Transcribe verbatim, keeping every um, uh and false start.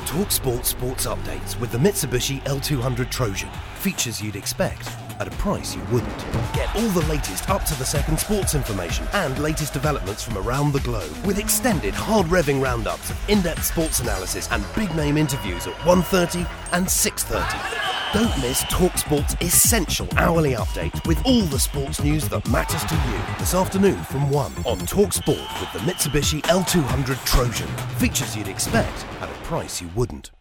TalkSport Sports Updates with the Mitsubishi L two hundred Trojan. Features you'd expect at a price you wouldn't. Get all the latest up-to-the-second sports information and latest developments from around the globe with extended hard-revving roundups of in-depth sports analysis and big-name interviews at one thirty and six thirty. Don't miss TalkSport's essential hourly update with all the sports news that matters to you this afternoon from one on TalkSport with the Mitsubishi L two hundred Trojan. Features you'd expect at a price you wouldn't.